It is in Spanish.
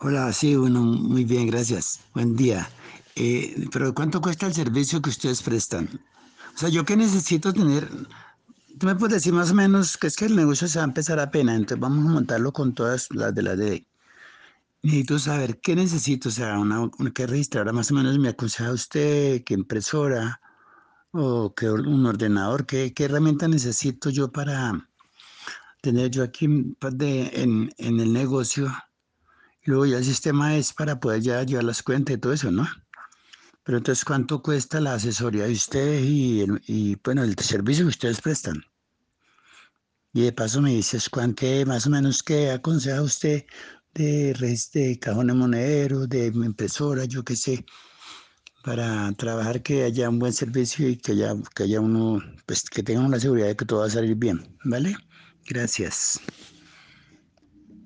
Hola, sí, bueno, muy bien, gracias. Buen día. Pero ¿cuánto cuesta el servicio que ustedes prestan? O sea, yo qué necesito tener, tú me puedes decir más o menos que es que el negocio se va a empezar apenas, entonces vamos a montarlo con todas las de la ley. Necesito saber qué necesito, o sea, qué registradora más o menos me aconseja usted, qué impresora o qué un ordenador, qué herramienta necesito yo para tener yo aquí pues, en el negocio. Y luego ya el sistema es para poder ya llevar las cuentas y todo eso, ¿no? Pero entonces, ¿cuánto cuesta la asesoría de ustedes y bueno, el servicio que ustedes prestan? Y de paso me dices, ¿cuánto más o menos qué aconseja usted de cajones monederos, de impresora, yo qué sé, para trabajar que haya un buen servicio y que haya uno, pues que tenga una seguridad de que todo va a salir bien, ¿vale? Gracias.